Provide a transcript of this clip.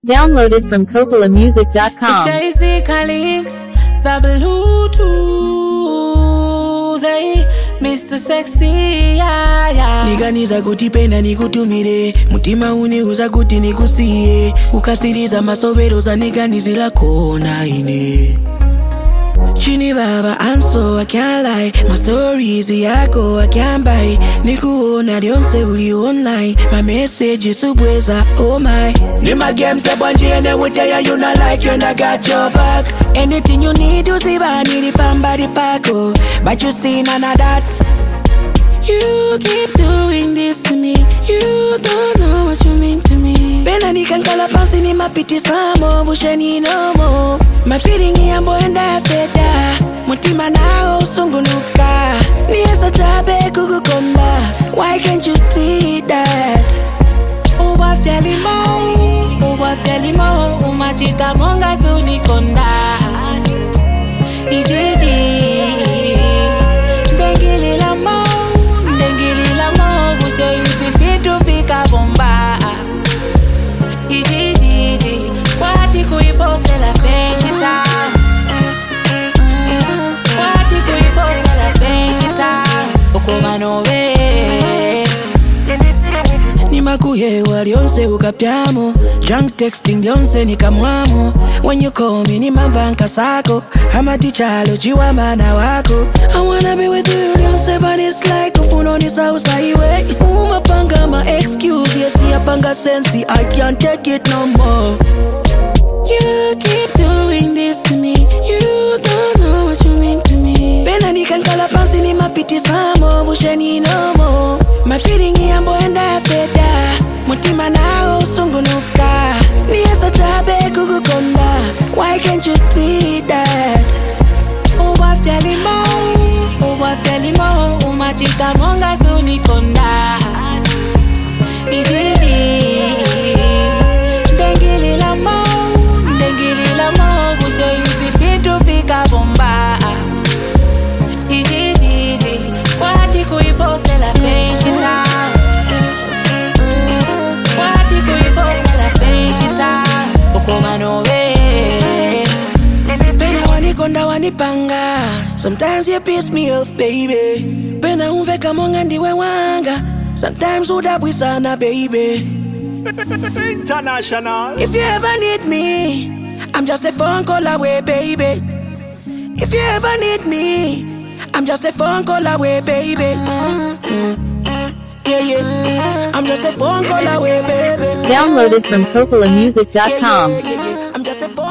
Downloaded from CopolaMusic.com. It's JC Calix, the Bluetooth, hey, Mr. Sexy, yeah. Niganiza kutipenda nikutumire, mutima uniuza kuti nikusiye, ukasiriza masovero za niganizila kona ine. Chini baba anso I can't lie, my stories yako I can't buy. Nikuona dionse uli online, my message is subweza, oh my. Ni my games a bunji and I would tell you not like you and I got your back. Anything you need you see bani di pamba di pako, but you see none of that. You keep doing this to me, you don't know what you mean to me. Pena nikankala pansi ni mapiti samo, busheni no more. My feeling yambo enda feda, mutima nao usungunuka. Niesa chabe kukukonda, why can't you see that? Uwa fiali mo, umachita monga sunikonda. Ijiji, dengili la mo, buse yupifitu fika bomba. Ijiji, kwati kuipose la feshita. Kwati kuipose la feshita. Ukoma nowe. Ni makuye walionse ukapyamo, drunk texting yonse ni kamwamo. When you call me ni mavanka sako, ama tichalo jiwa mana wako. I wanna be with you yonse but it's like ufuno ni sausa iwe. Umapanga ma excuse, yes yapanga sensi, I can't take it no more. You keep doing this to me, you don't know what you mean to me. Pena nikankala pansi ni mapiti samo, busheni no more. My feeling yambo enda feda, mutima nao usungunuka. Niesa chabe kukukonda, why can't you see that? Uwa fiali mo, umachita monga sunikonda. Ijiji, dengili la mo, buse yupifitu fika bomba. Ijiji, kwati kuipose la feshita. Kwati kuipose la feshita. Ukoma nowe. Pena wanikonda wanipanga, sometimes you piss me off baby. Pena umveka monga ndiwe wanga, sometimes udabwisana baby. International. If you ever need me, I'm just a phone call away baby. If you ever need me, I'm just a phone call away baby. Yeah. I'm just a phone call away baby. Downloaded from CopolaMusic.com. I'm just a phone